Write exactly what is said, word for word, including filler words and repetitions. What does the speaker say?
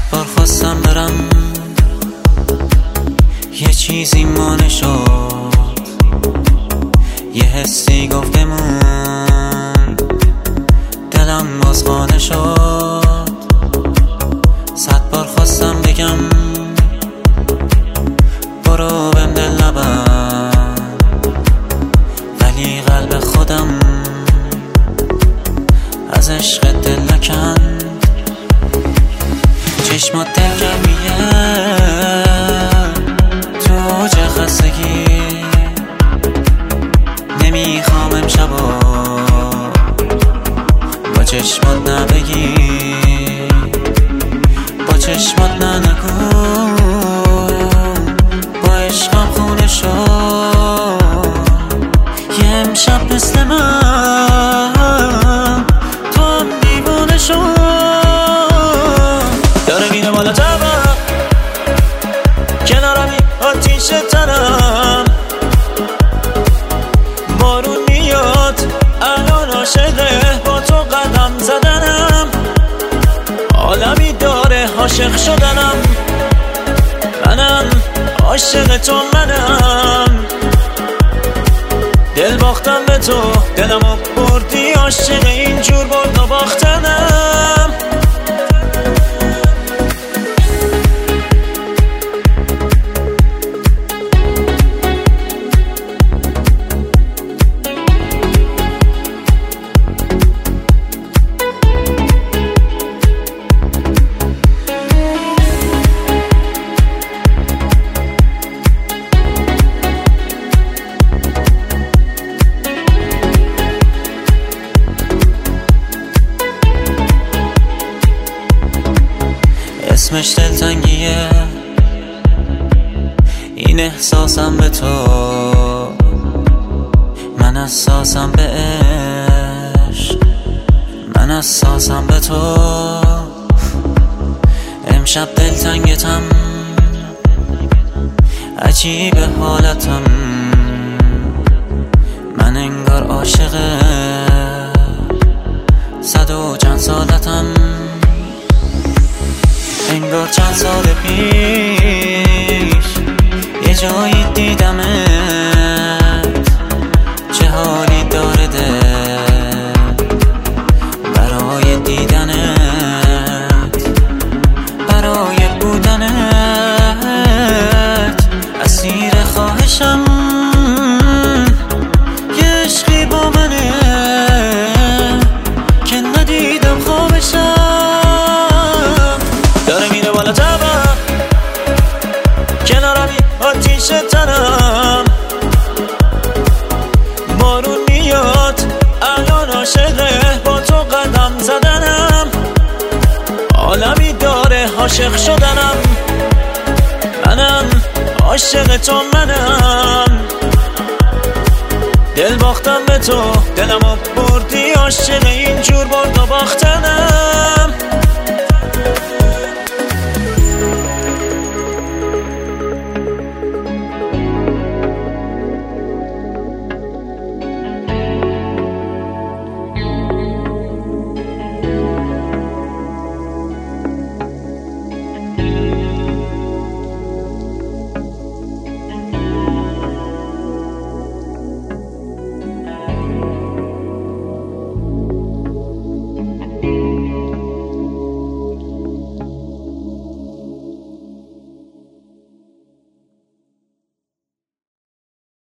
بار خواستم برم یه چیزی مانع شد، یه حسی گفت بمون، دلم باز قانع شد. صد بار خواستم بگم برو بهم دل نبند، ولی قلب خودم از عشق دل نکند. چشمات دلگرمیه تو اوج خستگی، نمیخوام امشبا با چشمات نبگی، با چشمات ننگو با عشقم خونه شد. یه امشب مثل من تو هم دیوانه شد. داره میره بالا طبق کنارمی آتیش تنم، بارون میاد الان عاشقه با تو قدم زدنم. عالمی داره عاشق شدنم، منم عاشق تو منم. دل باختم به تو دلمو بردی، عاشق اینجور برد و باختنم. اسمش دلتنگیه، این احساسم به تو، من اساسم به عشق، من اساسم به تو. امشب دلتنگتم، عجیب حالتم، من انگار عاشق صد و چند سالتم. انگار چند سال پیش یه جایی دیدمت، چه حالی داره دل برای دیدنت، برای بودنت. اسیر خواهشم یه عشقی با منه که ندیدم خوابشم. داره میره بالا طبق کنارمی آتیش تنم، بارون میاد الان عاشقه با تو قدم زدنم. عالمی داره عاشق شدنم، منم عاشق تو منم. دل باختم به تو دلمو بردی، عاشق اینجور برد و باختنم.